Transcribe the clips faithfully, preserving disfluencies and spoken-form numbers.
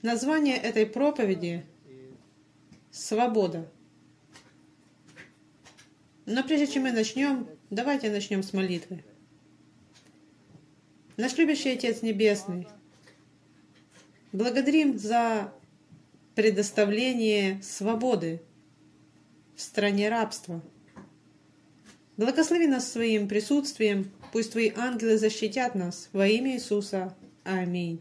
Название этой проповеди — «Свобода». Но прежде чем мы начнем, давайте начнем с молитвы. Наш любящий Отец Небесный, благодарим за предоставление свободы в стране рабства. Благослови нас своим присутствием, пусть Твои ангелы защитят нас во имя Иисуса. Аминь.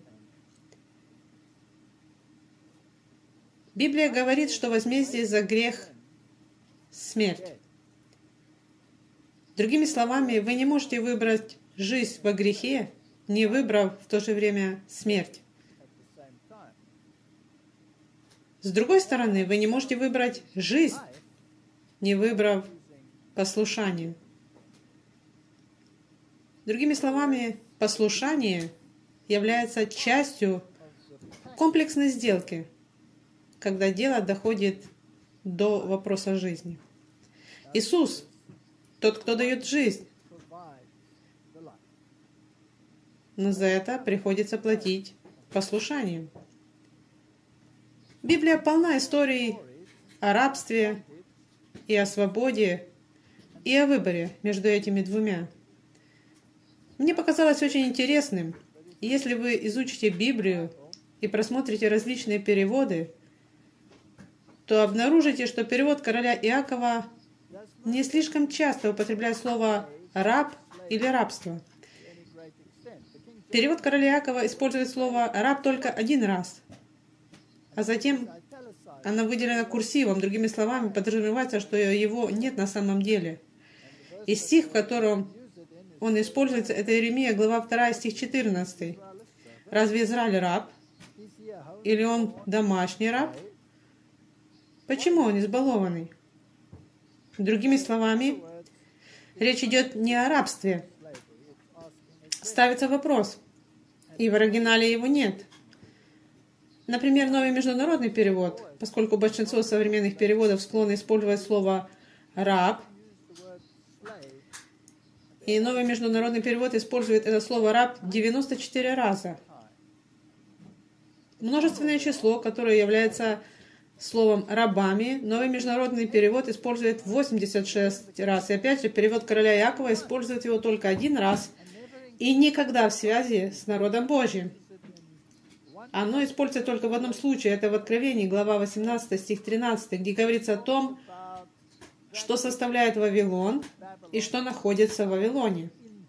Библия говорит, что возмездие за грех — смерть. Другими словами, вы не можете выбрать жизнь во грехе, не выбрав в то же время смерть. С другой стороны, вы не можете выбрать жизнь, не выбрав послушание. Другими словами, послушание является частью комплексной сделки, когда дело доходит до вопроса жизни. Иисус — тот, кто дает жизнь, но за это приходится платить послушанием. Библия полна историй о рабстве и о свободе, и о выборе между этими двумя. Мне показалось очень интересным, если вы изучите Библию и просмотрите различные переводы, то обнаружите, что перевод короля Иакова не слишком часто употребляет слово «раб» или «рабство». Перевод короля Иакова использует слово «раб» только один раз, а затем оно выделено курсивом, другими словами, подразумевается, что его нет на самом деле. И стих, в котором он используется, это Иеремия, глава вторая, стих четырнадцатый. Разве Израиль раб? Или он домашний раб? Почему он избалованный? Другими словами, речь идет не о рабстве. Ставится вопрос, и в оригинале его нет. Например, новый международный перевод, поскольку большинство современных переводов склонны использовать слово «раб», и новый международный перевод использует это слово «раб» девяносто четыре раза. Множественное число, которое является словом «рабами», новый международный перевод использует восемьдесят шесть раз. И опять же, перевод короля Иакова использует его только один раз и никогда в связи с народом Божьим. Оно используется только в одном случае. Это в Откровении, глава восемнадцатая, стих тринадцатый, где говорится о том, что составляет Вавилон и что находится в Вавилоне.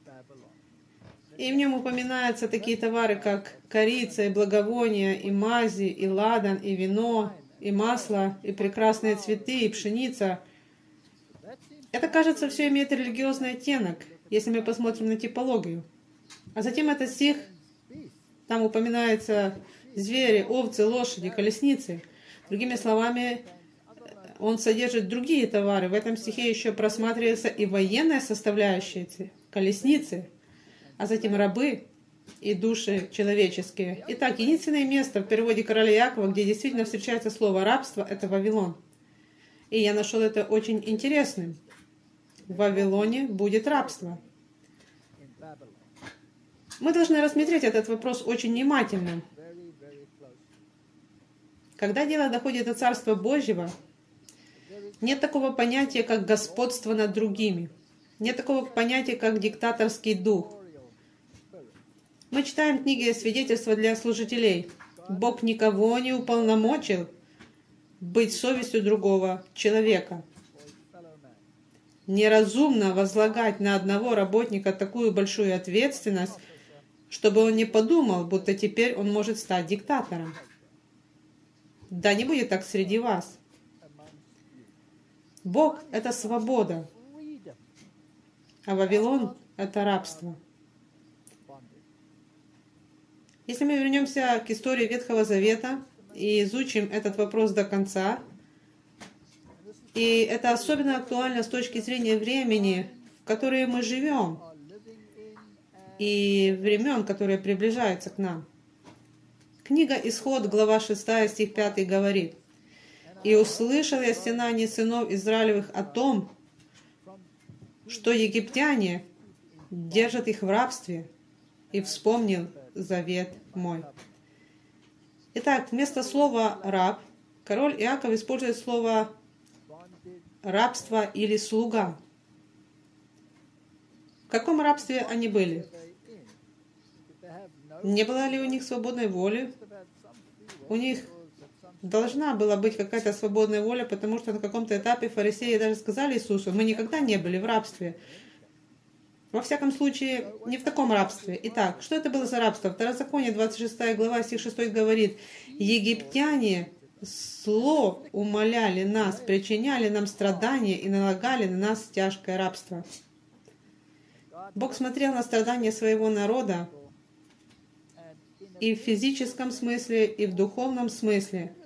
И в нем упоминаются такие товары, как корица, и благовония, и мази, и ладан, и вино, и масло, и прекрасные цветы, и пшеница. Это, кажется, все имеет религиозный оттенок, если мы посмотрим на типологию. А затем этот стих, там упоминаются звери, овцы, лошади, колесницы. Другими словами, он содержит другие товары. В этом стихе еще просматривается и военная составляющая, колесницы, а затем рабы и души человеческие. Итак, единственное место в переводе короля Иакова, где действительно встречается слово «рабство», это Вавилон. И я нашел это очень интересным. В Вавилоне будет рабство. Мы должны рассмотреть этот вопрос очень внимательно. Когда дело доходит до Царства Божьего, нет такого понятия, как господство над другими. Нет такого понятия, как диктаторский дух. Мы читаем книги свидетельства для служителей. Бог никого не уполномочил быть совестью другого человека. Неразумно возлагать на одного работника такую большую ответственность, чтобы он не подумал, будто теперь он может стать диктатором. Да не будет так среди вас. Бог — это свобода, а Вавилон — это рабство. Если мы вернемся к истории Ветхого Завета и изучим этот вопрос до конца, и это особенно актуально с точки зрения времени, в которое мы живем, и времен, которые приближаются к нам. Книга Исход, глава шестая, стих пятый говорит: «И услышал я стенание сынов Израилевых о том, что египтяне держат их в рабстве, и вспомнил завет мой». Итак, вместо слова «раб» король Иаков использует слово «рабство» или «слуга». В каком рабстве они были? Не было ли у них свободной воли? У них должна была быть какая-то свободная воля, потому что на каком-то этапе фарисеи даже сказали Иисусу: мы никогда не были в рабстве. Во всяком случае, не в таком рабстве. Итак, что это было за рабство? Второзаконие, двадцать шестая глава, стих шестой говорит: «Египтяне зло умоляли нас, причиняли нам страдания и налагали на нас тяжкое рабство». Бог смотрел на страдания своего народа и в физическом смысле, и в духовном смысле,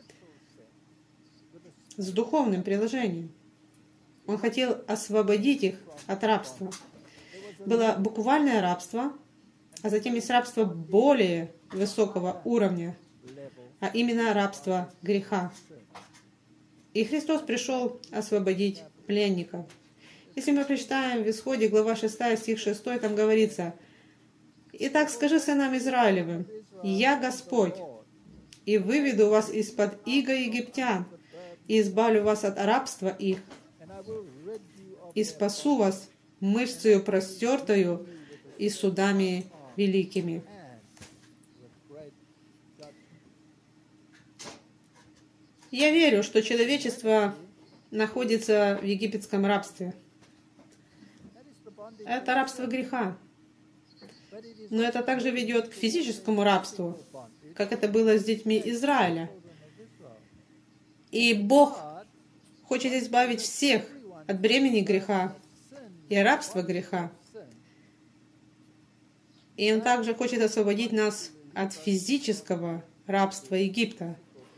с духовным приложением. Он хотел освободить их от рабства. Было буквальное рабство, а затем есть рабство более высокого уровня, а именно рабство греха. И Христос пришел освободить пленников. Если мы прочитаем в Исходе, глава шестая, стих шестой, там говорится: «Итак, скажи сынам Израилевым: Я Господь, и выведу вас из-под иго египтян, и избавлю вас от рабства их, и спасу вас мышцею простертою и судами великими». Я верю, что человечество находится в египетском рабстве. Это рабство греха. Но это также ведет к физическому рабству, как это было с детьми Израиля. И Бог хочет избавить всех от бремени греха и рабства греха. И Он также хочет освободить нас от физического рабства Египта.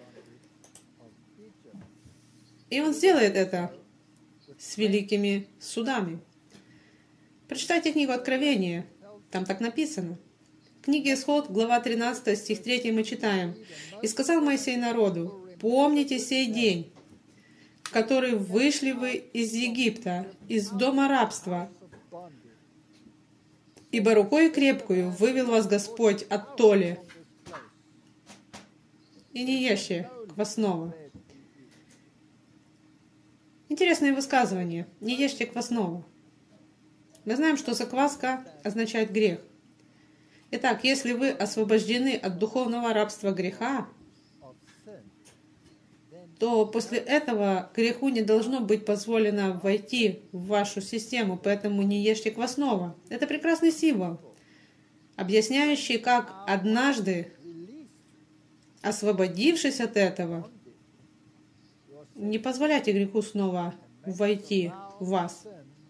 И Он сделает это с великими судами. Прочитайте книгу Откровения, там так написано. В книге Исход, глава тринадцатая, стих третий мы читаем: «И сказал Моисей народу: помните сей день, в который вышли вы из Египта, из дома рабства, ибо рукой крепкую вывел вас Господь от толи, и не ешьте квасного». Интересное высказывание. Не ешьте квасного. Мы знаем, что закваска означает грех. Итак, если вы освобождены от духовного рабства греха, то после этого греху не должно быть позволено войти в вашу систему, поэтому не ешьте квасного. Это прекрасный символ, объясняющий, как однажды, освободившись от этого, не позволяйте греху снова войти в вас.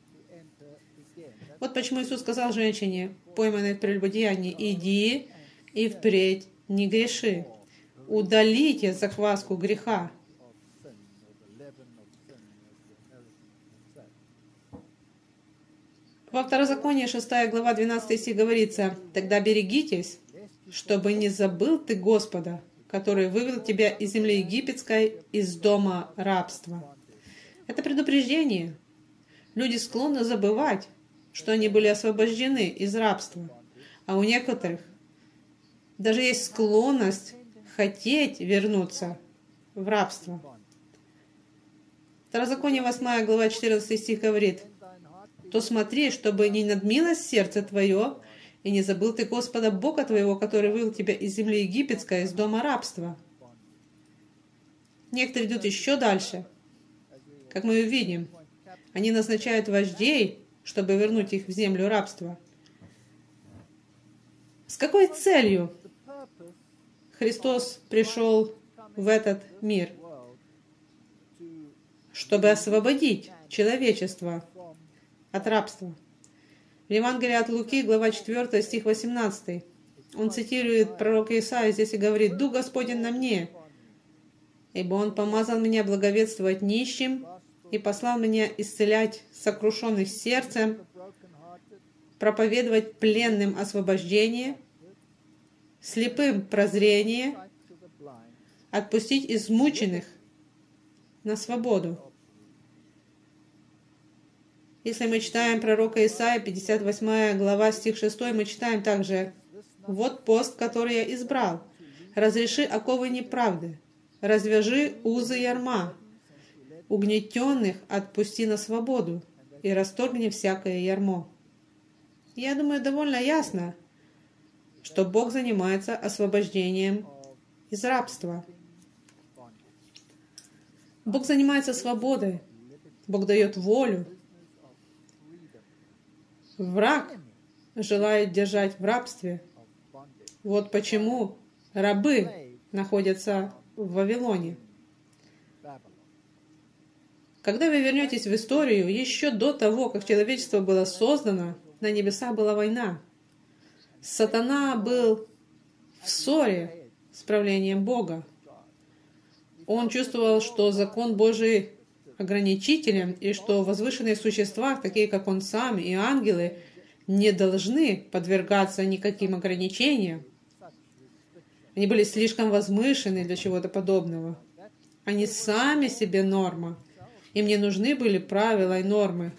Вот почему Иисус сказал женщине, пойманной в прелюбодеянии: иди и впредь не греши. Удалите закваску греха. Во Второзаконии, шестая глава, двенадцатый стих говорится: «Тогда берегитесь, чтобы не забыл ты Господа, который вывел тебя из земли египетской, из дома рабства». Это предупреждение. Люди склонны забывать, что они были освобождены из рабства. А у некоторых даже есть склонность хотеть вернуться в рабство. Второзаконие, восьмая глава, четырнадцатый стих говорит: «То смотри, чтобы не надмилось сердце твое, и не забыл ты Господа Бога твоего, который вывел тебя из земли египетской, из дома рабства». Некоторые идут еще дальше. Как мы увидим, они назначают вождей, чтобы вернуть их в землю рабства. С какой целью Христос пришел в этот мир? Чтобы освободить человечество от рабства. В Евангелии от Луки, глава четвёртая, стих восемнадцатый. Он цитирует пророка Исаию здесь и говорит: «Дух Господень на мне, ибо Он помазал меня благовествовать нищим и послал меня исцелять сокрушенных сердцем, проповедовать пленным освобождение, слепым прозрение, отпустить измученных на свободу». Если мы читаем пророка Исаия, пятьдесят восьмая глава, стих шестой, мы читаем также: «Вот пост, который я избрал, Разреши оковы неправды, развяжи узы ярма, угнетенных отпусти на свободу и расторгни всякое ярмо. Я думаю, довольно ясно, что Бог занимается освобождением из рабства. Бог занимается свободой. Бог дает волю. Враг желает держать в рабстве. Вот почему рабы находятся в Вавилоне. Когда вы вернетесь в историю, еще до того, как человечество было создано, на небесах была война. Сатана был в ссоре с правлением Бога. Он чувствовал, что закон Божий ограничителен, и что возвышенные существа, такие как он сам и ангелы, не должны подвергаться никаким ограничениям. Они были слишком возвышены для чего-то подобного. Они сами себе норма. Им не нужны были правила и нормы.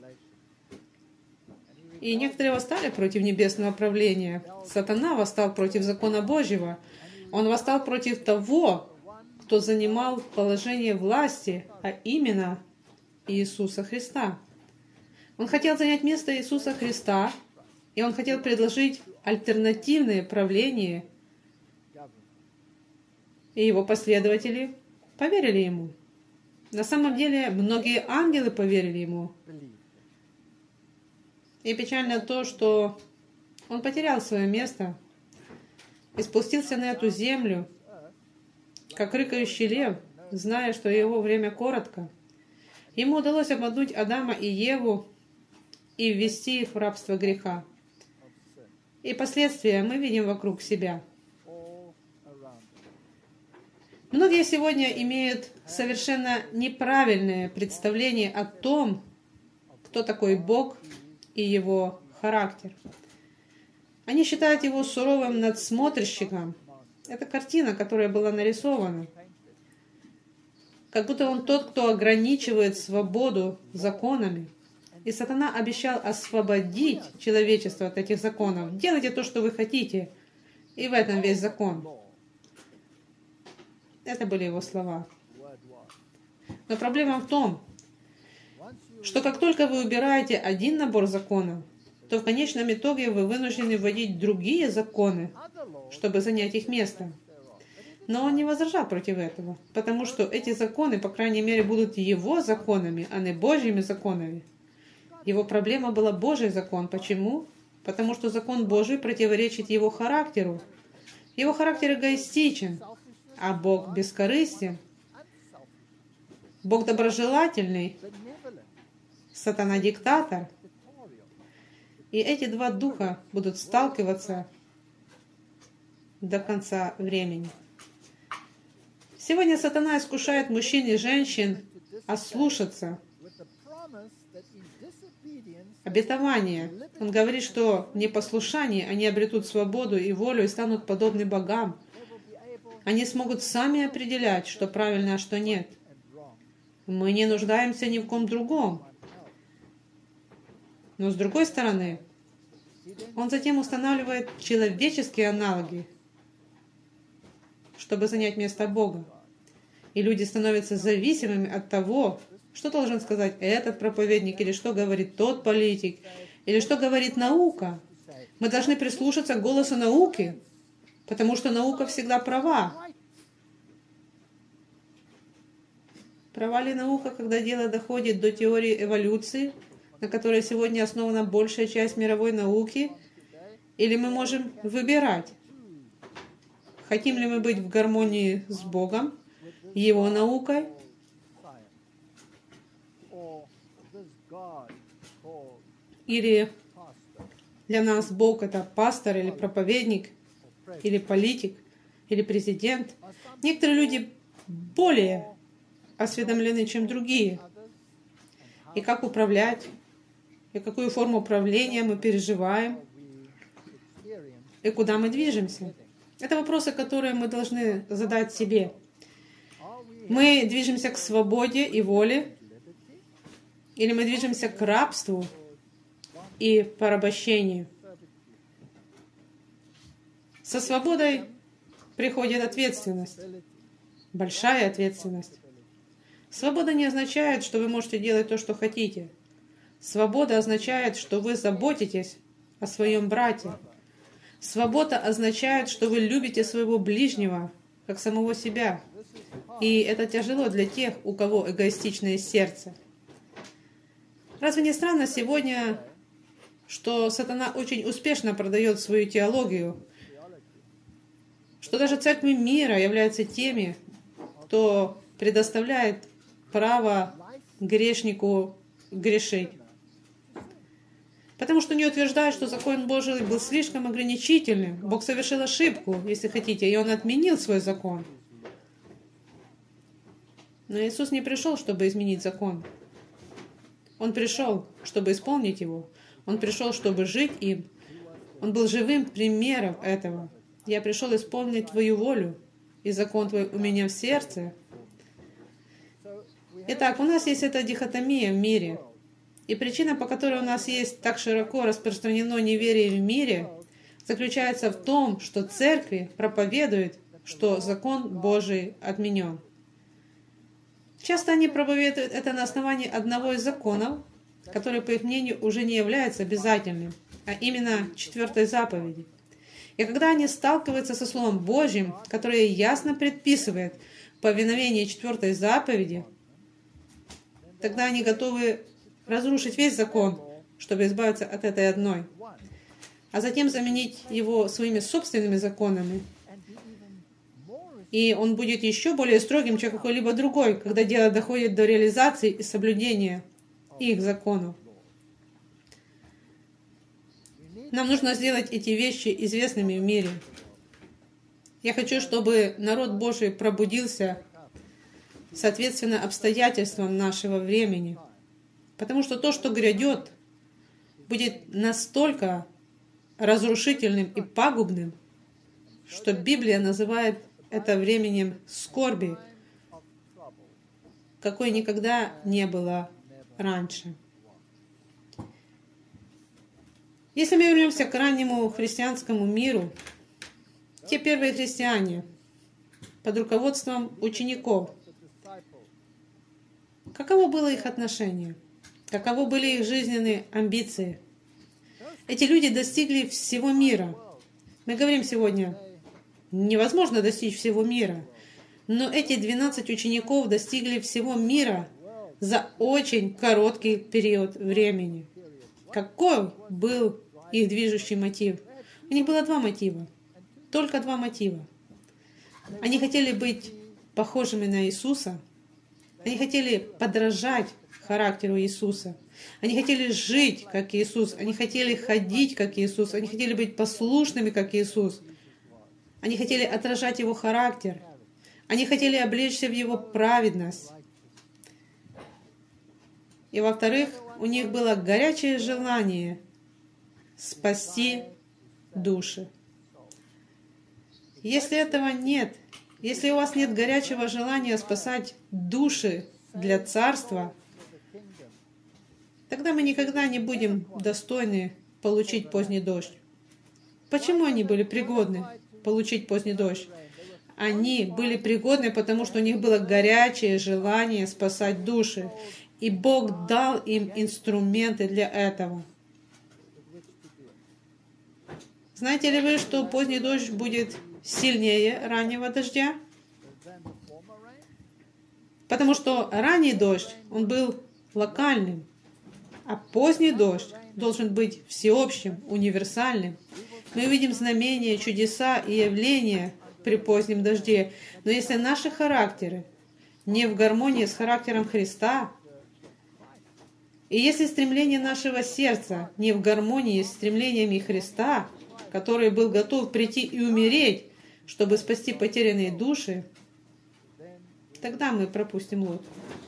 И некоторые восстали против небесного правления. Сатана восстал против закона Божьего. Он восстал против того, кто занимал положение власти, а именно Иисуса Христа. Он хотел занять место Иисуса Христа, и он хотел предложить альтернативное правление, и его последователи поверили ему. На самом деле, многие ангелы поверили ему. И печально то, что он потерял свое место и спустился на эту землю, как рыкающий лев, зная, что его время коротко. Ему удалось обмануть Адама и Еву и ввести их в рабство греха. И последствия мы видим вокруг себя. Многие сегодня имеют совершенно неправильное представление о том, кто такой Бог и его характер. Они считают его суровым надсмотрщиком. Это картина, которая была нарисована. Как будто он тот, кто ограничивает свободу законами. И сатана обещал освободить человечество от этих законов. Делайте то, что вы хотите. И в этом весь закон. Это были его слова. Но проблема в том, что как только вы убираете один набор законов, то в конечном итоге вы вынуждены вводить другие законы, чтобы занять их место. Но он не возражал против этого, потому что эти законы, по крайней мере, будут его законами, а не Божьими законами. Его проблема была Божий закон. Почему? Потому что закон Божий противоречит его характеру. Его характер эгоистичен, а Бог бескорыстен. Бог доброжелательный, сатана диктатор. И эти два духа будут сталкиваться до конца времени. Сегодня сатана искушает мужчин и женщин ослушаться обетования. Он говорит, что в непослушании они обретут свободу и волю и станут подобны богам. Они смогут сами определять, что правильно, а что нет. Мы не нуждаемся ни в ком другом. Но с другой стороны, он затем устанавливает человеческие аналоги, чтобы занять место Бога. И люди становятся зависимыми от того, что должен сказать этот проповедник, или что говорит тот политик, или что говорит наука. Мы должны прислушаться к голосу науки, потому что наука всегда права. Права ли наука, когда дело доходит до теории эволюции, на которой сегодня основана большая часть мировой науки, или мы можем выбирать, хотим ли мы быть в гармонии с Богом, Его наукой, или для нас Бог — это пастор, или проповедник, или политик, или президент. Некоторые люди более осведомлены, чем другие. И как управлять, и какую форму управления мы переживаем, и куда мы движемся. Это вопросы, которые мы должны задать себе. Мы движемся к свободе и воле, или мы движемся к рабству и порабощению? Со свободой приходит ответственность, большая ответственность. Свобода не означает, что вы можете делать то, что хотите. Свобода означает, что вы заботитесь о своем брате. Свобода означает, что вы любите своего ближнего, как самого себя. И это тяжело для тех, у кого эгоистичное сердце. Разве не странно сегодня, что сатана очень успешно продает свою теологию, что даже церкви мира являются теми, кто предоставляет право грешнику грешить? Потому что они утверждают, что закон Божий был слишком ограничительным. Бог совершил ошибку, если хотите, и Он отменил свой закон. Но Иисус не пришел, чтобы изменить закон. Он пришел, чтобы исполнить его. Он пришел, чтобы жить им. Он был живым примером этого. Я пришел исполнить Твою волю, и закон Твой у меня в сердце. Итак, у нас есть эта дихотомия в мире. И причина, по которой у нас есть так широко распространено неверие в мире, заключается в том, что церкви проповедуют, что закон Божий отменен. Часто они проповедуют это на основании одного из законов, который, по их мнению, уже не является обязательным, а именно четвертой заповеди. И когда они сталкиваются со Словом Божьим, которое ясно предписывает повиновение четвертой заповеди, тогда они готовы разрушить весь закон, чтобы избавиться от этой одной, а затем заменить его своими собственными законами. И он будет еще более строгим, чем какой-либо другой, когда дело доходит до реализации и соблюдения их законов. Нам нужно сделать эти вещи известными в мире. Я хочу, чтобы народ Божий пробудился соответственно обстоятельствам нашего времени. Потому что то, что грядет, будет настолько разрушительным и пагубным, что Библия называет это временем скорби, какой никогда не было раньше. Если мы вернемся к раннему христианскому миру, те первые христиане под руководством учеников, каково было их отношение? Каковы были их жизненные амбиции? Эти люди достигли всего мира. Мы говорим сегодня, невозможно достичь всего мира. Но эти двенадцать учеников достигли всего мира за очень короткий период времени. Какой был их движущий мотив? У них было два мотива. Только два мотива. Они хотели быть похожими на Иисуса. Они хотели подражать характеру Иисуса. Они хотели жить, как Иисус. Они хотели ходить, как Иисус. Они хотели быть послушными, как Иисус. Они хотели отражать Его характер. Они хотели облечься в Его праведность. И, во-вторых, у них было горячее желание спасти души. Если этого нет, если у вас нет горячего желания спасать души для Царства, тогда мы никогда не будем достойны получить поздний дождь. Почему они были пригодны получить поздний дождь? Они были пригодны, потому что у них было горячее желание спасать души. И Бог дал им инструменты для этого. Знаете ли вы, что поздний дождь будет сильнее раннего дождя? Потому что ранний дождь, он был локальным, а поздний дождь должен быть всеобщим, универсальным. Мы видим знамения, чудеса и явления при позднем дожде. Но если наши характеры не в гармонии с характером Христа, и если стремление нашего сердца не в гармонии с стремлениями Христа, который был готов прийти и умереть, чтобы спасти потерянные души, тогда мы пропустим лодку.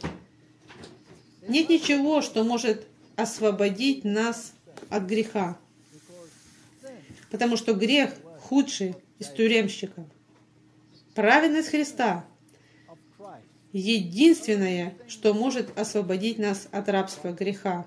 Нет ничего, что может освободить нас от греха. Потому что грех худший из тюремщиков. Праведность Христа — единственное, что может освободить нас от рабства греха.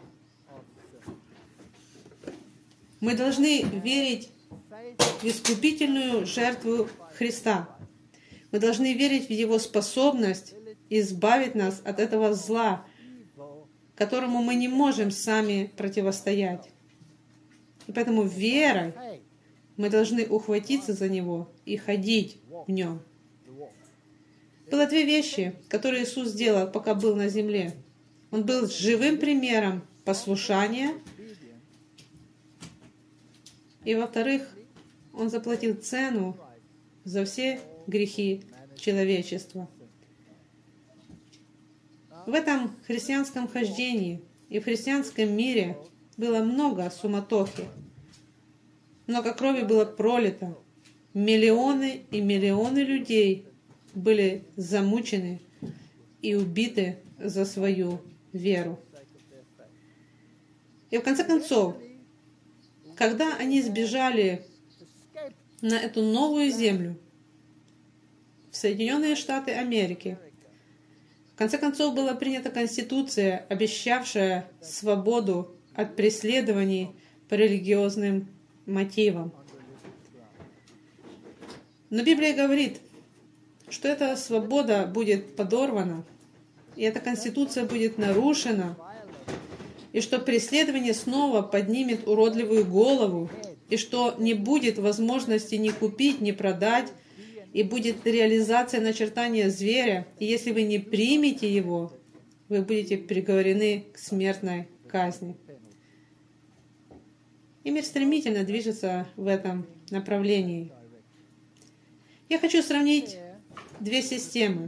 Мы должны верить в искупительную жертву Христа. Мы должны верить в Его способность избавить нас от этого зла, которому мы не можем сами противостоять. И поэтому верой мы должны ухватиться за Него и ходить в Нем. Было две вещи, которые Иисус сделал, пока был на земле. Он был живым примером послушания. И, во-вторых, Он заплатил цену за все грехи человечества. В этом христианском хождении и в христианском мире было много суматохи. Много крови было пролито. Миллионы и миллионы людей были замучены и убиты за свою веру. И в конце концов, когда они сбежали на эту новую землю, в Соединенные Штаты Америки, в конце концов была принята Конституция, обещавшая свободу от преследований по религиозным мотивам. Но Библия говорит, что эта свобода будет подорвана, и эта Конституция будет нарушена, и что преследование снова поднимет уродливую голову, и что не будет возможности ни купить, ни продать, и будет реализация начертания зверя, и если вы не примете его, вы будете приговорены к смертной казни. И мир стремительно движется в этом направлении. Я хочу сравнить две системы.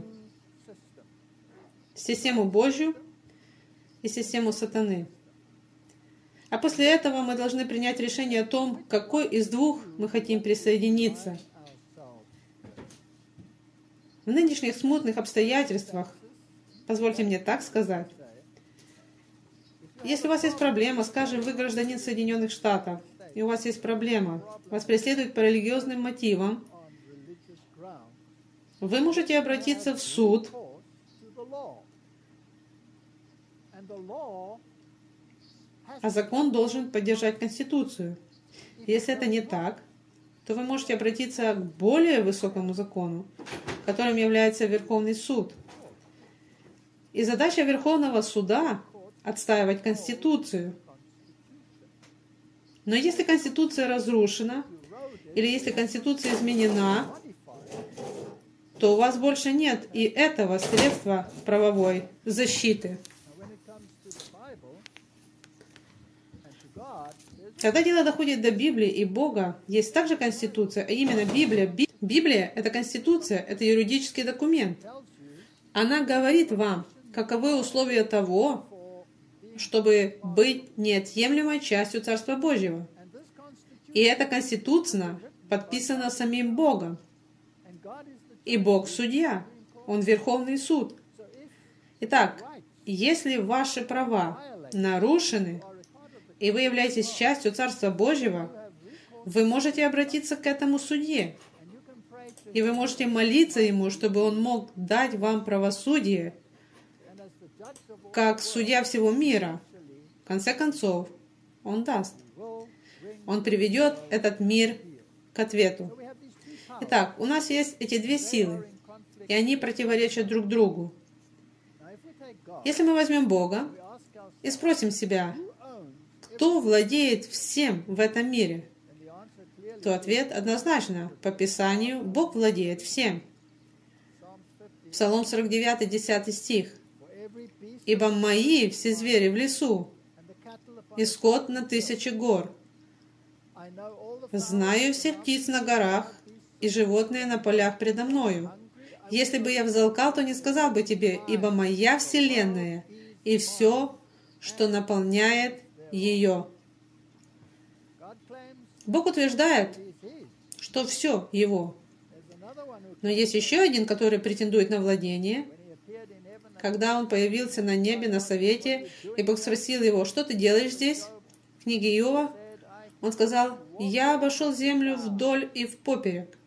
Систему Божью и систему сатаны. А после этого мы должны принять решение о том, к какой из двух мы хотим присоединиться. В нынешних смутных обстоятельствах, позвольте мне так сказать, если у вас есть проблема, скажем, вы гражданин Соединенных Штатов, и у вас есть проблема, вас преследуют по религиозным мотивам, вы можете обратиться в суд, а закон должен поддержать Конституцию. Если это не так, то вы можете обратиться к более высокому закону, которым является Верховный суд. И задача Верховного суда — отстаивать Конституцию. Но если Конституция разрушена, или если Конституция изменена, то у вас больше нет и этого средства правовой защиты. Когда дело доходит до Библии и Бога, есть также Конституция, а именно Библия. Библия — это Конституция, это юридический документ. Она говорит вам, каковы условия того, чтобы быть неотъемлемой частью Царства Божьего. И эта Конституция подписана самим Богом. И Бог — судья. Он — Верховный суд. Итак, если ваши права нарушены, и вы являетесь частью Царства Божьего, вы можете обратиться к этому судье. И вы можете молиться ему, чтобы он мог дать вам правосудие, как судья всего мира. В конце концов, он даст. Он приведет этот мир к ответу. Итак, у нас есть эти две силы, и они противоречат друг другу. Если мы возьмем Бога и спросим себя, кто владеет всем в этом мире, то ответ однозначно. По Писанию Бог владеет всем. Псалом сорок девять, десятый стих. «Ибо мои все звери в лесу, и скот на тысячи гор. Знаю всех птиц на горах, и животные на полях предо мною. Если бы я взалкал, то не сказал бы тебе, ибо моя вселенная, и все, что наполняет ее». Бог утверждает, что все его. Но есть еще один, который претендует на владение. Когда он появился на небе на совете, и Бог спросил его, что ты делаешь здесь? В книге Иова он сказал, я обошел землю вдоль и впоперек.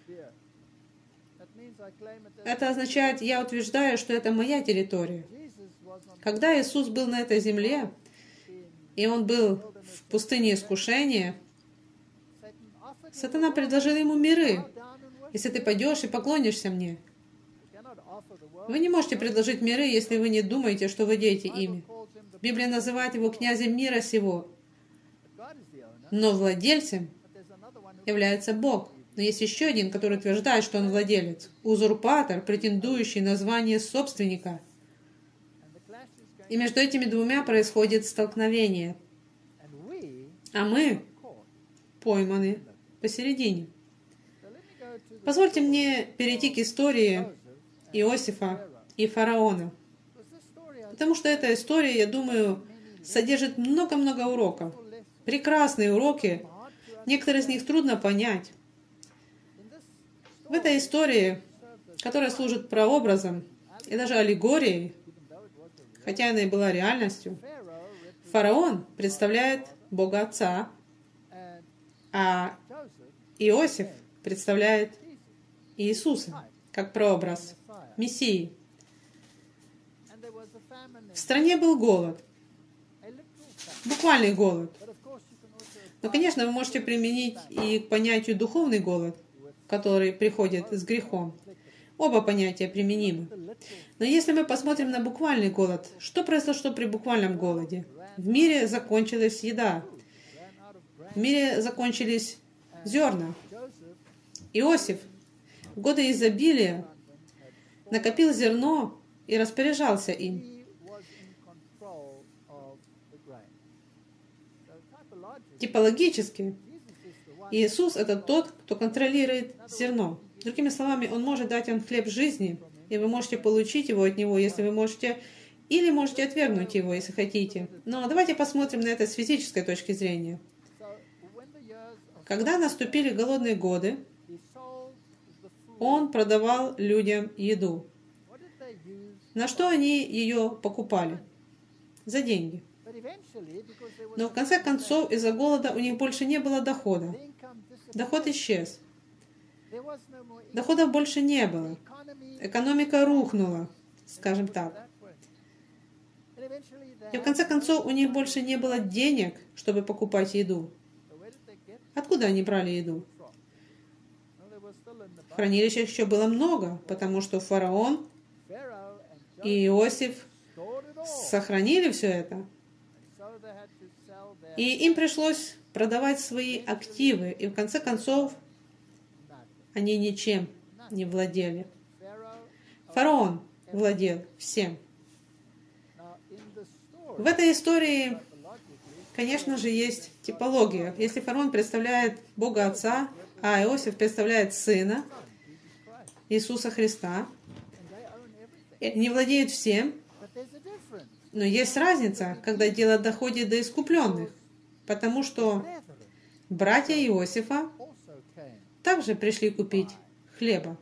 Это означает, я утверждаю, что это моя территория. Когда Иисус был на этой земле, и Он был в пустыне искушения, Сатана предложил Ему миры. если ты пойдешь и поклонишься мне. Вы не можете предложить миры, если вы не думаете, что владеете ими. Библия называет его князем мира сего, но владельцем является Бог. Но есть еще один, который утверждает, что он владелец. Узурпатор, претендующий на звание собственника. И между этими двумя происходит столкновение. А мы пойманы посередине. Позвольте мне перейти к истории Иосифа и фараона. Потому что эта история, я думаю, содержит много-много уроков. Прекрасные уроки. Некоторые из них трудно понять. В этой истории, которая служит прообразом и даже аллегорией, хотя она и была реальностью, фараон представляет Бога Отца, а Иосиф представляет Иисуса как прообраз Мессии. В стране был голод, буквальный голод. Но, конечно, вы можете применить и к понятию духовный голод, который приходит с грехом. Оба понятия применимы. Но если мы посмотрим на буквальный голод, что произошло при буквальном голоде? В мире закончилась еда. В мире закончились зерна. Иосиф в годы изобилия накопил зерно и распоряжался им. Типологически, Иисус — это тот, кто контролирует зерно. Другими словами, Он может дать вам хлеб жизни, и вы можете получить его от Него, если вы можете, или можете отвергнуть его, если хотите. Но давайте посмотрим на это с физической точки зрения. Когда наступили голодные годы, Он продавал людям еду. На что они ее покупали? За деньги. Но в конце концов, из-за голода у них больше не было дохода. Доход исчез. Доходов больше не было. Экономика рухнула, скажем так. И в конце концов, у них больше не было денег, чтобы покупать еду. Откуда они брали еду? В хранилищах еще было много, потому что фараон и Иосиф сохранили все это. И им пришлось продавать свои активы, и в конце концов они ничем не владели. Фараон владел всем. В этой истории, конечно же, есть типология. Если фараон представляет Бога Отца, а Иосиф представляет Сына, Иисуса Христа, не владеют всем, но есть разница, когда дело доходит до искупленных, потому что братья Иосифа также пришли купить хлеба.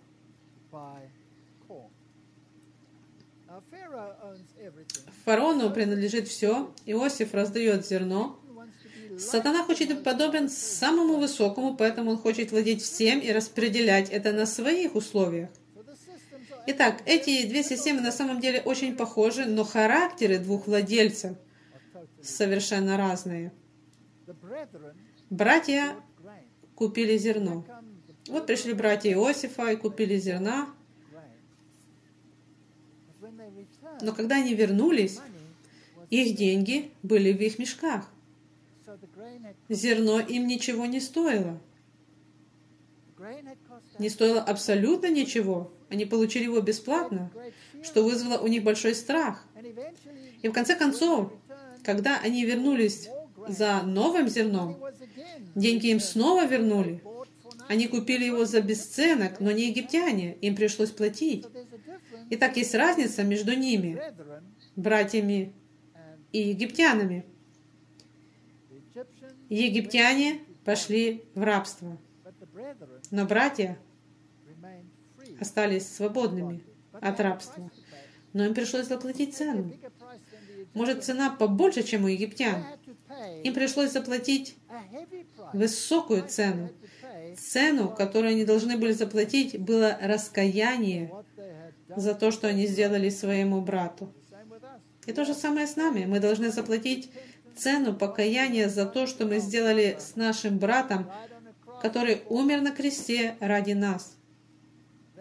Фараону принадлежит все, Иосиф раздает зерно. Сатана хочет быть подобен самому высокому, поэтому он хочет владеть всем и распределять это на своих условиях. Итак, эти две системы на самом деле очень похожи, но характеры двух владельцев совершенно разные. Братья купили зерно. Вот пришли братья Иосифа и купили зерна. Но когда они вернулись, их деньги были в их мешках. Зерно им ничего не стоило. Не стоило абсолютно ничего. Они получили его бесплатно, что вызвало у них большой страх. И в конце концов, когда они вернулись за новым зерном, деньги им снова вернули. Они купили его за бесценок, но не египтяне, им пришлось платить. Итак, есть разница между ними, братьями и египтянами. Египтяне пошли в рабство, но братья остались свободными от рабства. Но им пришлось заплатить цену. Может, цена побольше, чем у египтян. Им пришлось заплатить высокую цену. Цену, которую они должны были заплатить, было раскаяние за то, что они сделали своему брату. И то же самое с нами. Мы должны заплатить цену покаяния за то, что мы сделали с нашим братом, который умер на кресте ради нас.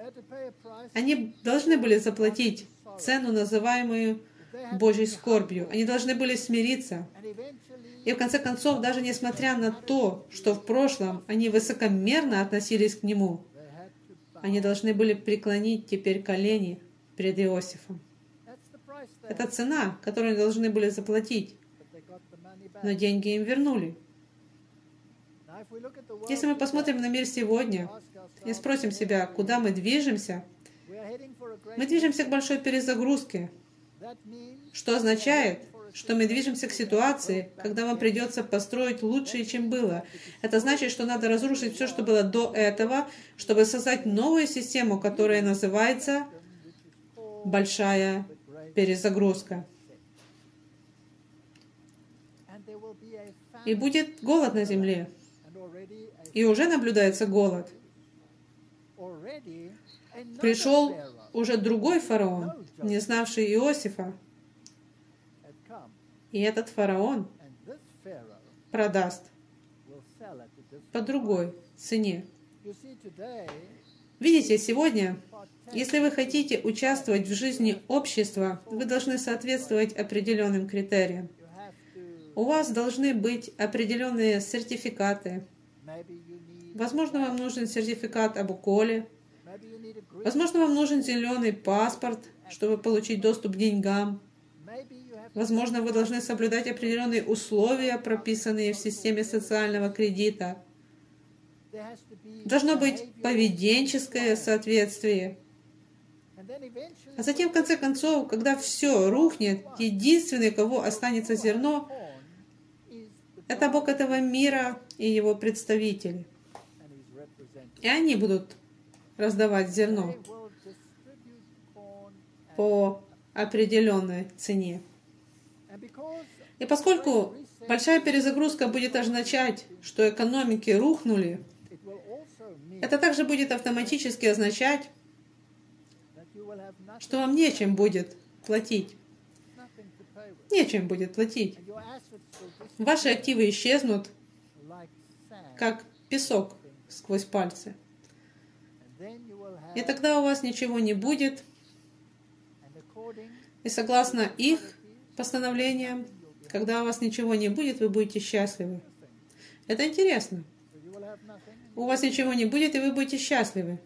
Они должны были заплатить цену, называемую Божьей скорбью. Они должны были смириться. И в конце концов, даже несмотря на то, что в прошлом они высокомерно относились к Нему, они должны были преклонить теперь колени перед Иосифом. Это цена, которую они должны были заплатить. Но деньги им вернули. Если мы посмотрим на мир сегодня и спросим себя, куда мы движемся, мы движемся к большой перезагрузке, что означает, что мы движемся к ситуации, когда вам придется построить лучше, чем было. Это значит, что надо разрушить все, что было до этого, чтобы создать новую систему, которая называется большая перезагрузка. И будет голод на земле. И уже наблюдается голод. Пришел уже другой фараон, не знавший Иосифа. И этот фараон продаст по другой цене. Видите, сегодня, если вы хотите участвовать в жизни общества, вы должны соответствовать определенным критериям. У вас должны быть определенные сертификаты. Возможно, вам нужен сертификат об уколе. Возможно, вам нужен зеленый паспорт, чтобы получить доступ к деньгам. Возможно, вы должны соблюдать определенные условия, прописанные в системе социального кредита. Должно быть поведенческое соответствие. А затем, в конце концов, когда все рухнет, единственный, кого останется зерно, это Бог этого мира и его представители. И они будут раздавать зерно по определенной цене. И поскольку большая перезагрузка будет означать, что экономики рухнули, это также будет автоматически означать, что вам нечем будет платить. Нечем будет платить. Ваши активы исчезнут, как песок сквозь пальцы. И тогда у вас ничего не будет. И согласно их постановлениям, когда у вас ничего не будет, вы будете счастливы. Это интересно. У вас ничего не будет, и вы будете счастливы.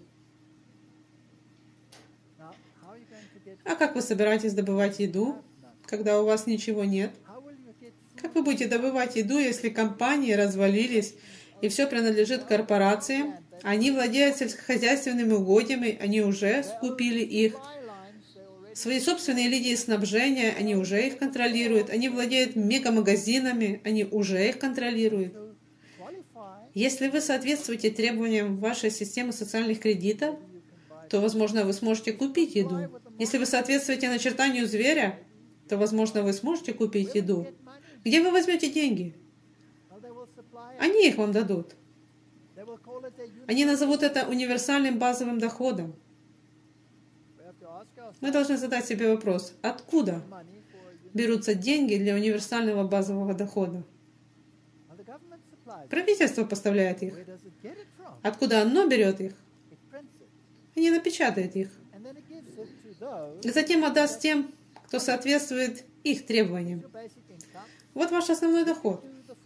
А как вы собираетесь добывать еду, когда у вас ничего нет? Как вы будете добывать еду, если компании развалились, и все принадлежит корпорациям? Они владеют сельскохозяйственными угодьями, они уже скупили их. Свои собственные линии снабжения, они уже их контролируют. Они владеют мегамагазинами, они уже их контролируют. Если вы соответствуете требованиям вашей системы социальных кредитов, то, возможно, вы сможете купить еду. Если вы соответствуете начертанию зверя, то, возможно, вы сможете купить еду. Где вы возьмете деньги? Они их вам дадут. Они назовут это универсальным базовым доходом. Мы должны задать себе вопрос, откуда берутся деньги для универсального базового дохода? Правительство поставляет их. Откуда оно берет их? Они напечатают их. И затем отдаст тем, кто соответствует их требованиям. Вот ваш основной доход.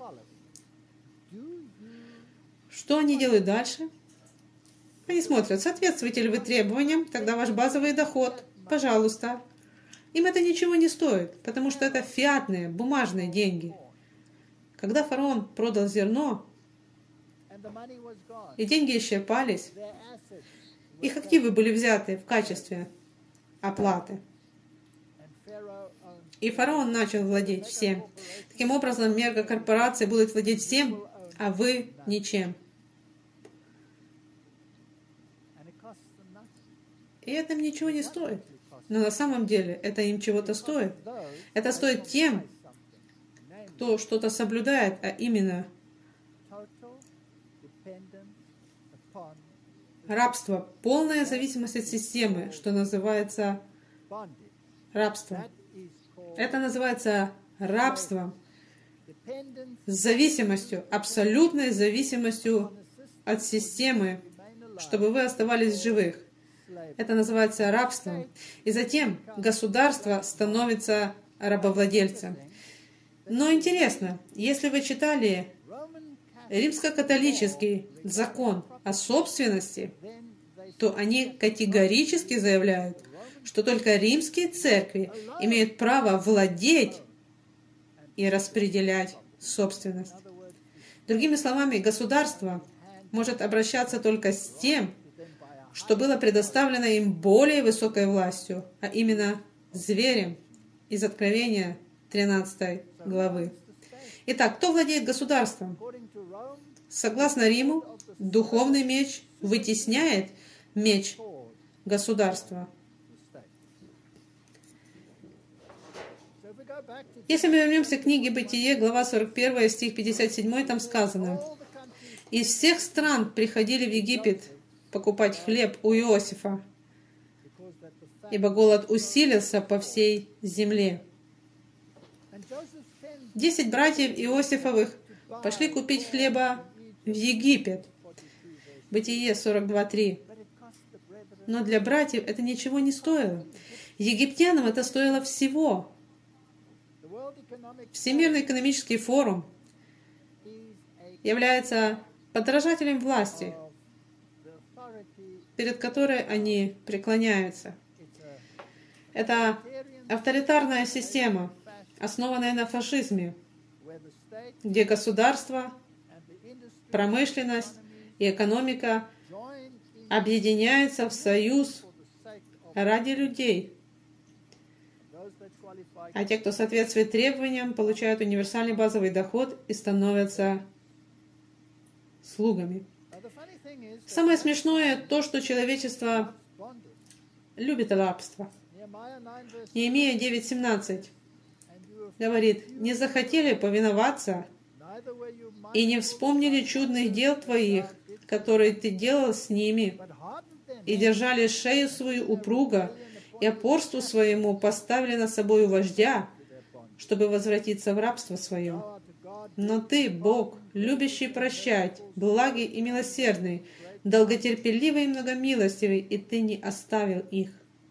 Что они делают дальше? Они смотрят, соответствуете ли вы требованиям, тогда ваш базовый доход, пожалуйста. Им это ничего не стоит, потому что это фиатные, бумажные деньги. Когда фараон продал зерно, и деньги исчерпались, их активы были взяты в качестве оплаты. И фараон начал владеть всем. Таким образом, мегакорпорации будут владеть всем, а вы ничем. И это им ничего не стоит. Но на самом деле это им чего-то стоит. Это стоит тем, кто что-то соблюдает, а именно рабство, полная зависимость от системы, что называется рабство. Это называется рабством, с зависимостью, абсолютной зависимостью от системы, чтобы вы оставались в живых. Это называется рабством. И затем государство становится рабовладельцем. Но интересно, если вы читали римско-католический закон о собственности, то они категорически заявляют, что только римские церкви имеют право владеть и распределять собственность. Другими словами, государство может обращаться только с тем, что было предоставлено им более высокой властью, а именно зверем из Откровения тринадцатой главы. Итак, кто владеет государством? Согласно Риму, духовный меч вытесняет меч государства. Если мы вернемся к книге Бытие, глава сорок первая, стих пятьдесят семь, там сказано: «Из всех стран приходили в Египет покупать хлеб у Иосифа, ибо голод усилился по всей земле». Десять братьев Иосифовых пошли купить хлеба в Египет. Бытие сорок два, три. Но для братьев это ничего не стоило. Египтянам это стоило всего. Всемирный экономический форум является подражателем власти, перед которой они преклоняются. Это авторитарная система, основанная на фашизме, где государство, промышленность и экономика объединяются в союз ради людей. А те, кто соответствует требованиям, получают универсальный базовый доход и становятся слугами. Самое смешное то, что человечество любит рабство. Неемия девять семнадцать говорит: «Не захотели повиноваться и не вспомнили чудных дел твоих, которые ты делал с ними, и держали шею свою упруго, и опорству своему поставили на собою вождя, чтобы возвратиться в рабство свое. Но ты, Бог, любящий прощать, благий и милосердный, долготерпеливый и многомилостивый, и ты не оставил их».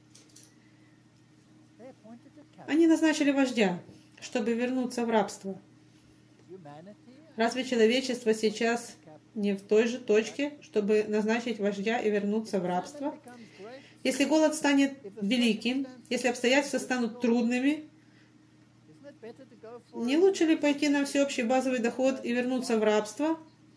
Они назначили вождя, чтобы вернуться в рабство. Разве человечество сейчас не в той же точке, чтобы назначить вождя и вернуться в рабство? Если голод станет великим, если обстоятельства станут трудными, не лучше ли пойти на всеобщий базовый доход и вернуться в рабство?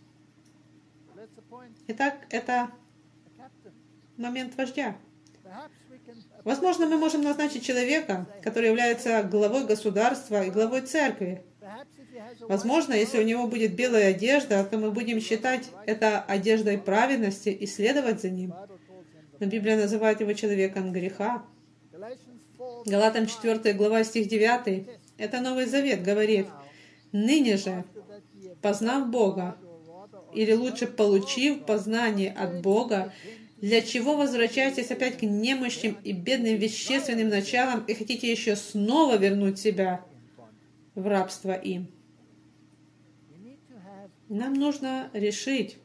Итак, это момент вождя. Возможно, мы можем назначить человека, который является главой государства и главой церкви. Возможно, если у него будет белая одежда, то мы будем считать это одеждой праведности и следовать за ним. Но Библия называет его человеком греха. Галатам четвёртая глава, стих девятый. Это Новый Завет говорит: «Ныне же, познав Бога, или лучше получив познание от Бога, для чего возвращаетесь опять к немощным и бедным вещественным началам и хотите еще снова вернуть себя в рабство им». Нам нужно решить,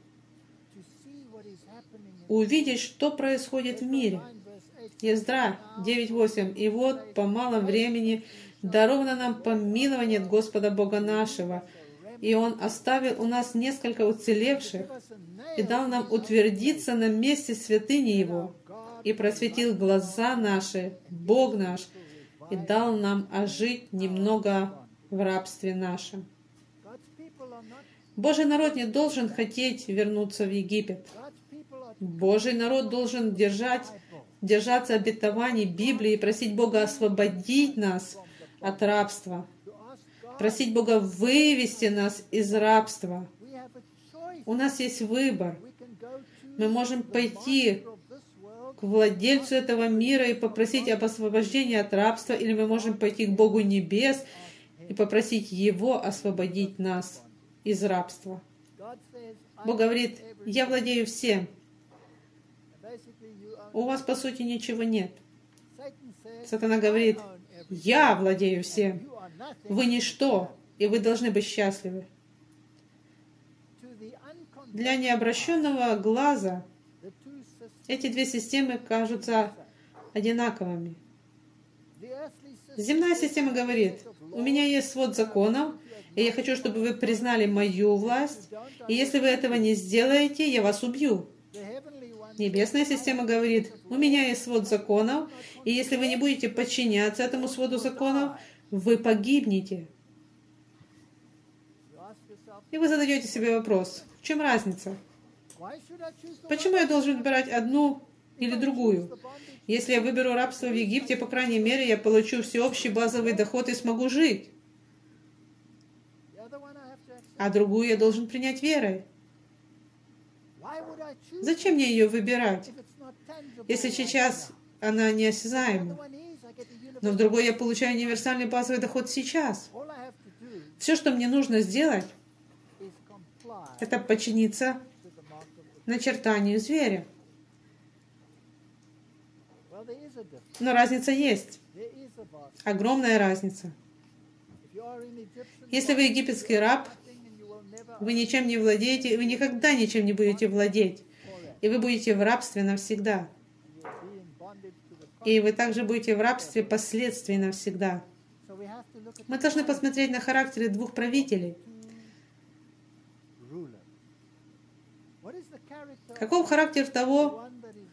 увидеть, что происходит в мире. Ездра девять восемь. «И вот по малом времени даровано нам помилование от Господа Бога нашего, и Он оставил у нас несколько уцелевших, и дал нам утвердиться на месте святыни Его, и просветил глаза наши, Бог наш, и дал нам ожить немного в рабстве нашем». Божий народ не должен хотеть вернуться в Египет. Божий народ должен держать, держаться обетований Библии и просить Бога освободить нас от рабства, просить Бога вывести нас из рабства. У нас есть выбор. Мы можем пойти к владельцу этого мира и попросить об освобождении от рабства, или мы можем пойти к Богу небес и попросить Его освободить нас из рабства. Бог говорит: «Я владею всем». У вас, по сути, ничего нет. Сатана говорит: «Я владею всем». Вы ничто, и вы должны быть счастливы. Для необращенного глаза Эти две системы кажутся одинаковыми. Земная система говорит: у меня есть свод законов, и я хочу, чтобы вы признали мою власть, и если вы этого не сделаете, я вас убью. Небесная система говорит: у меня есть свод законов, и если вы не будете подчиняться этому своду законов, вы погибнете. И вы задаете себе вопрос: в чем разница? Почему я должен выбирать одну или другую? Если я выберу рабство в Египте, по крайней мере, я получу всеобщий базовый доход и смогу жить. А другую я должен принять верой. Зачем мне ее выбирать, если сейчас она неосязаема? Но в другой я получаю универсальный базовый доход сейчас. Все, что мне нужно сделать, это подчиниться начертанию зверя. Но разница есть. Огромная разница. Если вы египетский раб, вы ничем не владеете, вы никогда ничем не будете владеть. И вы будете в рабстве навсегда. И вы также будете в рабстве последствий навсегда. Мы должны посмотреть на характеры двух правителей. Каков характер того,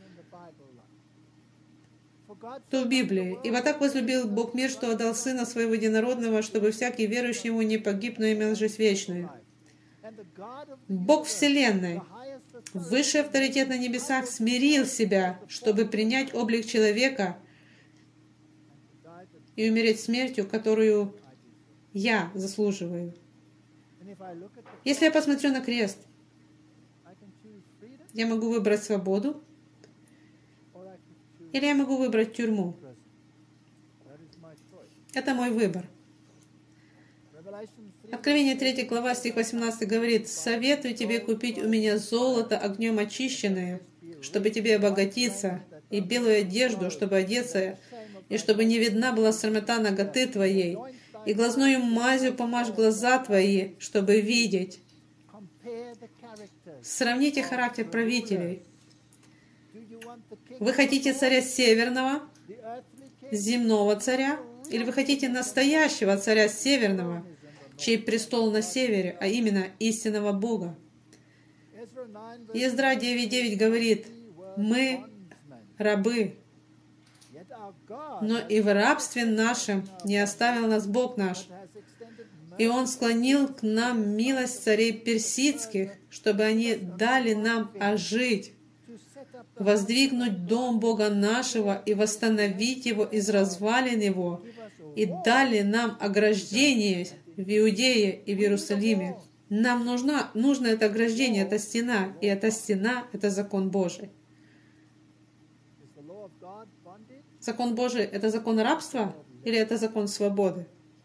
кто в Библии? «Ибо так возлюбил Бог мир, что отдал Сына Своего Единородного, чтобы всякий верующий Ему не погиб, но имел жизнь вечную». Бог Вселенной, высший авторитет на небесах, смирил себя, чтобы принять облик человека и умереть смертью, которую я заслуживаю. Если я посмотрю на крест, я могу выбрать свободу, или я могу выбрать тюрьму. Это мой выбор. Откровение третья глава, стих восемнадцатый говорит: «Советую тебе купить у меня золото огнем очищенное, чтобы тебе обогатиться, и белую одежду, чтобы одеться, и чтобы не видна была срамота наготы твоей, и глазною мазью помажь глаза твои, чтобы видеть». Сравните характер правителей. Вы хотите царя северного, земного царя, или вы хотите настоящего царя северного, чей престол на севере, а именно истинного Бога? Ездра девять девять говорит: «Мы рабы, но и в рабстве нашем не оставил нас Бог наш, и Он склонил к нам милость царей персидских, чтобы они дали нам ожить, воздвигнуть дом Бога нашего и восстановить его из развалин его, и дали нам ограждение в Иудее и в Иерусалиме». Нам нужна, нужно это ограждение, это стена, и эта стена — это закон Божий. Закон Божий — это закон рабства или это закон свободы?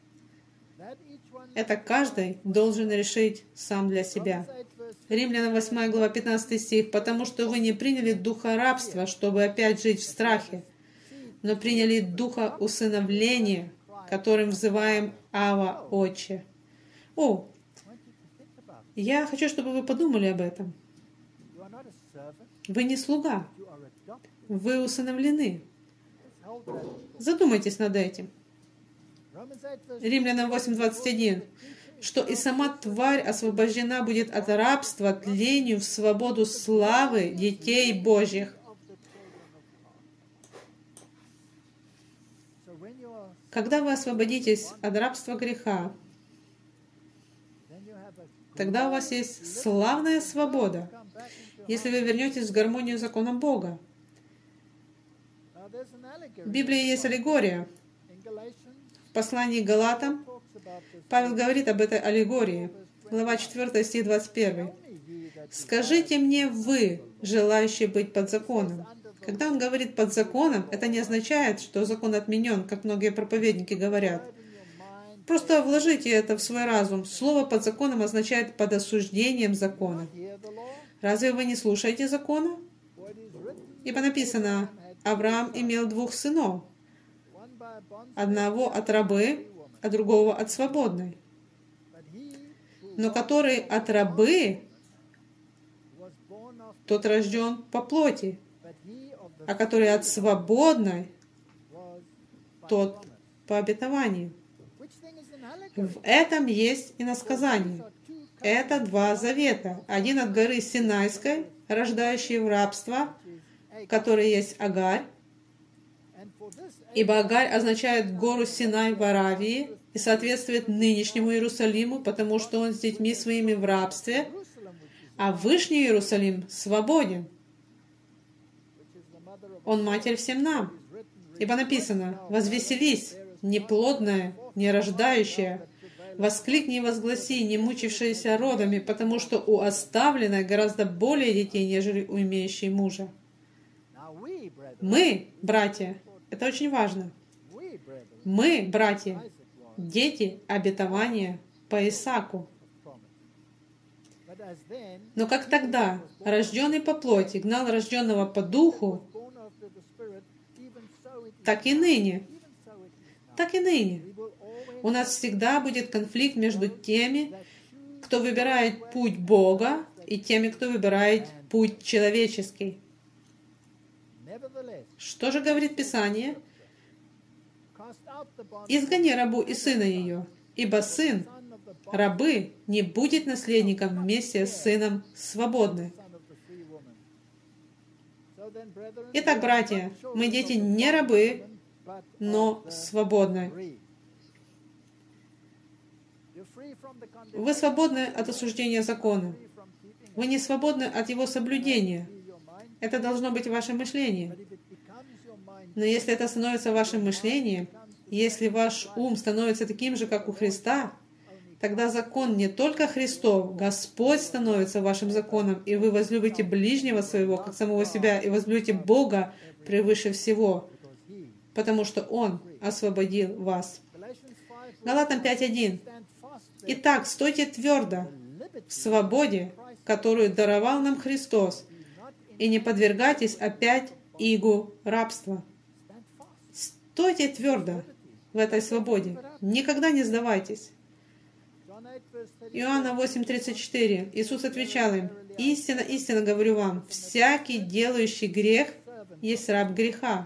Это каждый должен решить сам для себя. Римлянам восьмая глава, пятнадцатый стих. «Потому что вы не приняли духа рабства, чтобы опять жить в страхе, но приняли духа усыновления, которым взываем Ава, Отче». О, я хочу, чтобы вы подумали об этом. Вы не слуга, вы усыновлены. Задумайтесь над этим. Римлянам восемь двадцать один. «Что и сама тварь освобождена будет от рабства тлению в свободу славы детей Божьих». Когда вы освободитесь от рабства греха, тогда у вас есть славная свобода, если вы вернетесь в гармонию с законом Бога. В Библии есть аллегория. В послании к Галатам Павел говорит об этой аллегории. Глава четвёртая, стих двадцать первый. «Скажите мне вы, желающие быть под законом». Когда он говорит «под законом», это не означает, что закон отменен, как многие проповедники говорят. Просто вложите это в свой разум. Слово «под законом» означает «под осуждением закона». Разве вы не слушаете закона? Ибо написано: «Авраам имел двух сынов, одного от рабы, а другого от свободной. Но который от рабы, тот рожден по плоти, а который от свободной, тот по обетованию. В этом есть иносказание. Это два завета. Один от горы Синайской, рождающий в рабство, который есть Агарь. Ибо Агарь означает гору Синай в Аравии и соответствует нынешнему Иерусалиму, потому что он с детьми своими в рабстве, а Вышний Иерусалим свободен. Он матерь всем нам. Ибо написано: «Возвеселись, неплодная, нерождающая, воскликни и возгласи, не мучившаяся родами, потому что у оставленной гораздо более детей, нежели у имеющей мужа». Мы, братья, это очень важно. Мы, братья, дети обетования по Исааку. Но как тогда рожденный по плоти гнал рожденного по духу, так и ныне. Так и ныне. У нас всегда будет конфликт между теми, кто выбирает путь Бога, и теми, кто выбирает путь человеческий. Что же говорит Писание? «Изгони рабу и сына ее, ибо сын рабы не будет наследником вместе с сыном свободны». Итак, братья, мы дети не рабы, но свободны. Вы свободны от осуждения закона. Вы не свободны от его соблюдения. Это должно быть ваше мышление. Но если это становится вашим мышлением, если ваш ум становится таким же, как у Христа, тогда закон не только Христов, Господь становится вашим законом, и вы возлюбите ближнего своего, как самого себя, и возлюбите Бога превыше всего, потому что Он освободил вас. Галатам пять один. «Итак, стойте твердо в свободе, которую даровал нам Христос, и не подвергайтесь опять игу рабства». Стойте твердо в этой свободе. Никогда не сдавайтесь. Иоанна восемь тридцать четыре. Иисус отвечал им: «Истинно, истинно говорю вам, всякий, делающий грех, есть раб греха.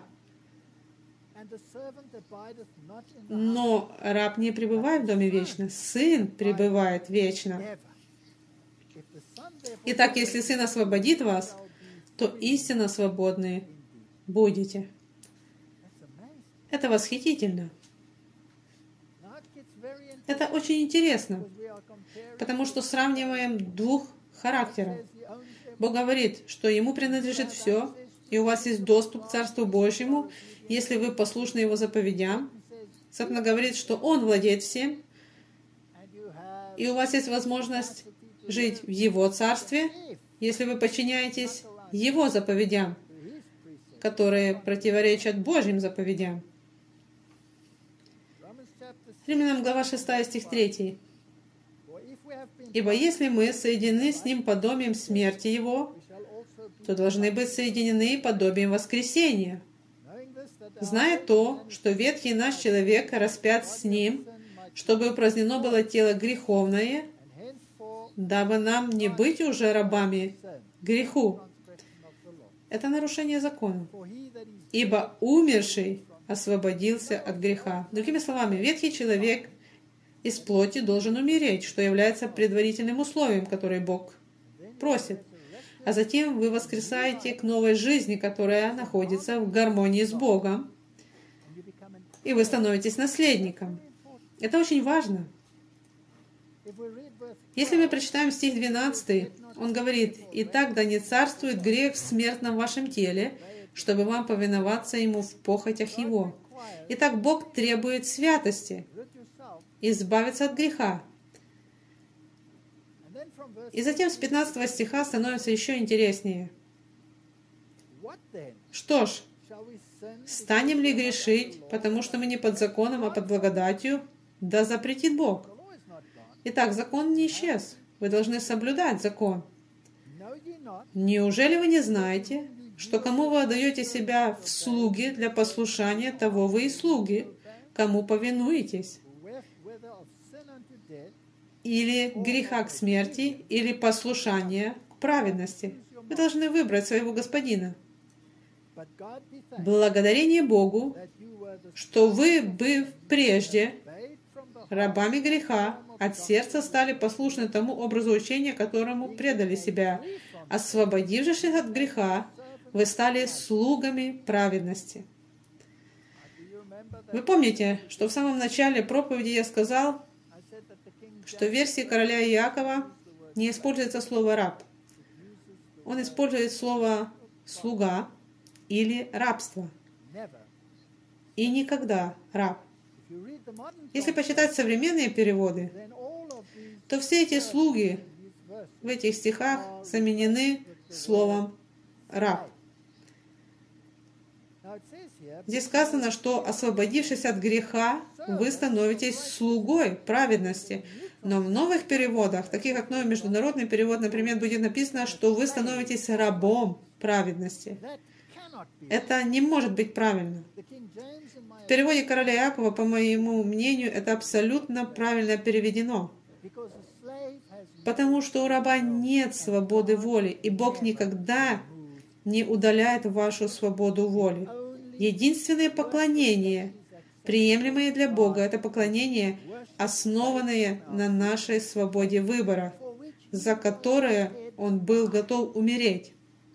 Но раб не пребывает в доме вечно, сын пребывает вечно. Итак, если сын освободит вас, то истинно свободны будете». Это восхитительно. Это очень интересно, потому что сравниваем двух характеров. Бог говорит, что Ему принадлежит все, и у вас есть доступ к Царству Божьему, если вы послушны Его заповедям. Сатана говорит, что Он владеет всем, и у вас есть возможность жить в Его Царстве, если вы подчиняетесь Его заповедям, которые противоречат Божьим заповедям. Римлянам глава шестая, стих третий. «Ибо если мы соединены с Ним подобием смерти Его, то должны быть соединены подобием воскресения, зная то, что ветхий наш человек распят с Ним, чтобы упразднено было тело греховное, дабы нам не быть уже рабами греху». Это нарушение закона. «Ибо умерший освободился от греха». Другими словами, ветхий человек из плоти должен умереть, что является предварительным условием, которое Бог просит. А затем вы воскресаете к новой жизни, которая находится в гармонии с Богом, и вы становитесь наследником. Это очень важно. Если мы прочитаем стих двенадцатый, он говорит: «Итак, да не царствует грех в смертном вашем теле, чтобы вам повиноваться ему в похотях его». Итак, Бог требует святости, избавиться от греха. И затем с пятнадцатого стиха становится еще интереснее. Что ж, станем ли грешить, потому что мы не под законом, а под благодатью? Да запретит Бог. Итак, закон не исчез. Вы должны соблюдать закон. Неужели вы не знаете, что кому вы отдаете себя в слуги для послушания, того вы и слуги, кому повинуетесь? Или греха к смерти, или послушания к праведности. Вы должны выбрать своего господина. Благодарение Богу, что вы, быв прежде рабами греха, от сердца стали послушны тому образу учения, которому предали себя. Освободившись от греха, вы стали слугами праведности. Вы помните, что в самом начале проповеди я сказал, что в версии короля Иакова не используется слово «раб». Он использует слово «слуга» или «рабство». И никогда раб. Если почитать современные переводы, то все эти слуги в этих стихах заменены словом «раб». Здесь сказано, что, освободившись от греха, вы становитесь слугой праведности. Но в новых переводах, таких как новый международный перевод, например, будет написано, что вы становитесь рабом праведности. Это не может быть правильно. В переводе короля Иакова, по моему мнению, это абсолютно правильно переведено. Потому что у раба нет свободы воли, и Бог никогда не удаляет вашу свободу воли. Единственное поклонение, приемлемое для Бога, это поклонение, основанное на нашей свободе выбора, за которое Он был готов умереть.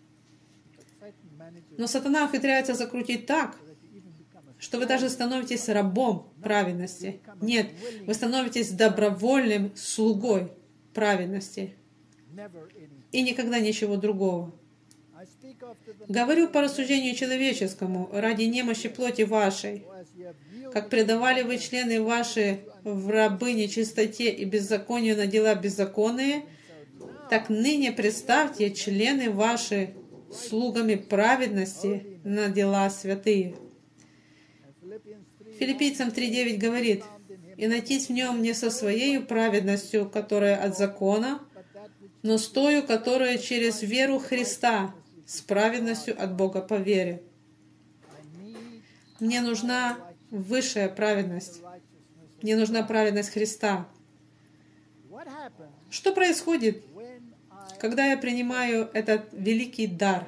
Но сатана ухитряется закрутить так, что вы даже становитесь рабом праведности. Нет, вы становитесь добровольным слугой праведности. И никогда ничего другого. Говорю по рассуждению человеческому, ради немощи плоти вашей, как предавали вы члены ваши в рабы нечистоте и беззаконию на дела беззаконные, так ныне представьте члены ваши слугами праведности на дела святые. Филиппийцам три девять говорит: «И найтись в нем не со своей праведностью, которая от закона, но с тою, которая через веру Христа, с праведностью от Бога по вере». Мне нужна высшая праведность. Мне нужна праведность Христа. Что происходит, когда я принимаю этот великий дар?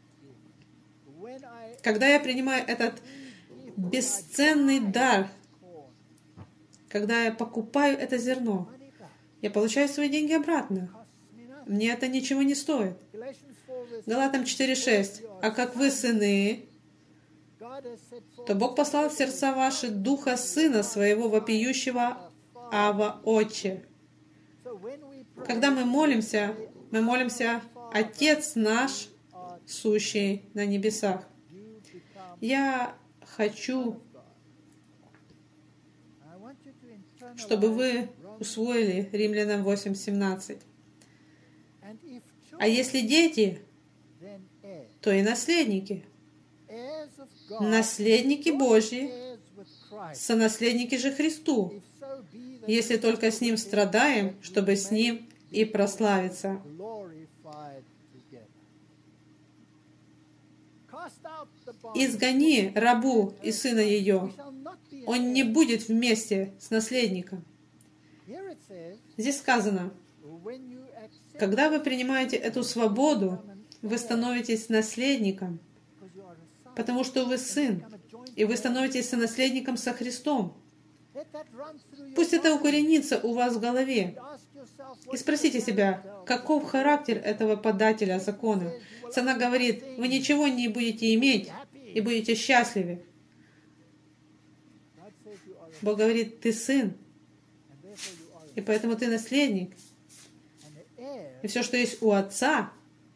Когда я принимаю этот бесценный дар, когда я покупаю это зерно, я получаю свои деньги обратно. Мне это ничего не стоит. Галатам четыре шесть. «А как вы сыны, то Бог послал в сердца ваши Духа Сына Своего, вопиющего Ава Отче». Когда мы молимся, мы молимся: «Отец наш, сущий на небесах». Я хочу, чтобы вы усвоили Римлянам восемь семнадцать. А если дети, то и наследники. Наследники Божьи, сонаследники же Христу, если только с Ним страдаем, чтобы с Ним и прославиться. «Изгони рабу и сына ее, он не будет вместе с наследником». Здесь сказано, когда вы принимаете эту свободу, вы становитесь наследником, потому что вы сын, и вы становитесь сонаследником со Христом. Пусть это укоренится у вас в голове. И спросите себя, каков характер этого подателя закона. Цена говорит: вы ничего не будете иметь и будете счастливы. Бог говорит: ты сын, и поэтому ты наследник. И все, что есть у Отца,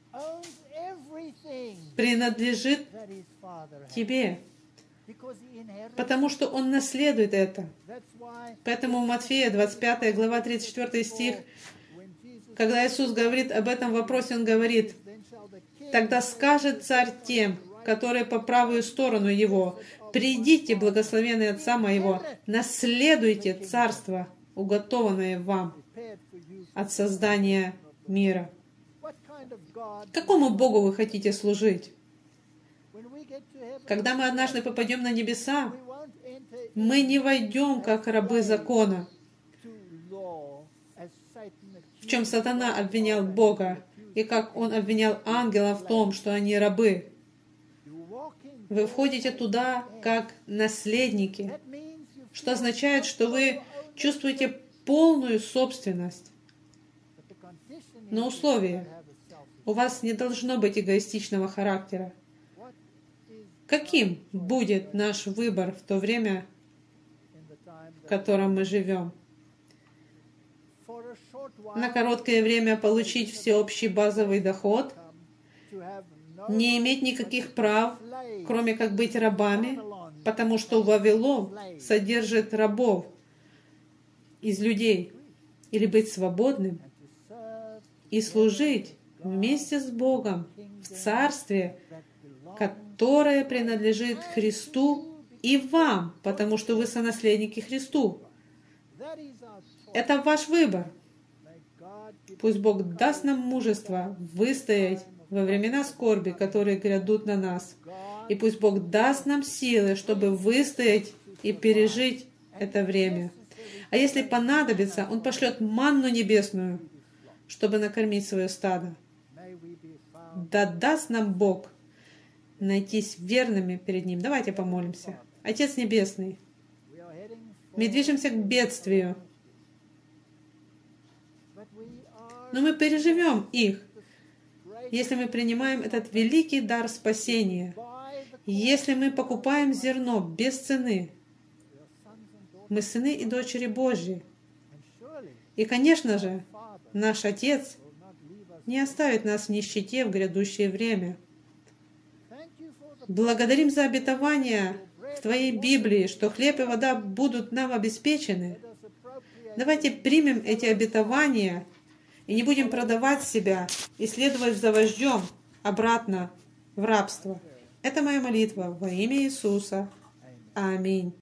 принадлежит тебе, потому что Он наследует это. Поэтому в Матфея двадцать пятая глава тридцать четвёртый стих, когда Иисус говорит об этом вопросе, Он говорит: «Тогда скажет царь тем, которые по правую сторону Его: придите, благословенные Отца Моего, наследуйте царство, уготованное вам от создания мира». Какому Богу вы хотите служить? Когда мы однажды попадем на небеса, мы не войдем как рабы закона, в чем сатана обвинял Бога, и как он обвинял ангелов в том, что они рабы. Вы входите туда как наследники, что означает, что вы чувствуете полную собственность. Но условие: у вас не должно быть эгоистичного характера. Каким будет наш выбор в то время, в котором мы живем? На короткое время получить всеобщий базовый доход, не иметь никаких прав, кроме как быть рабами, потому что Вавилон содержит рабов из людей, или быть свободным и служить вместе с Богом в Царстве, которое принадлежит Христу и вам, потому что вы сонаследники Христу. Это ваш выбор. Пусть Бог даст нам мужество выстоять во времена скорби, которые грядут на нас. И пусть Бог даст нам силы, чтобы выстоять и пережить это время. А если понадобится, Он пошлет манну небесную, чтобы накормить свое стадо. Да даст нам Бог найтись верными перед Ним. Давайте помолимся. Отец Небесный, мы движемся к бедствию, но мы переживем их, если мы принимаем этот великий дар спасения, если мы покупаем зерно без цены. Мы сыны и дочери Божьи. И, конечно же, наш Отец не оставит нас в нищете в грядущее время. Благодарим за обетование в Твоей Библии, что хлеб и вода будут нам обеспечены. Давайте примем эти обетования и не будем продавать себя и следовать за вождем обратно в рабство. Это моя молитва во имя Иисуса. Аминь.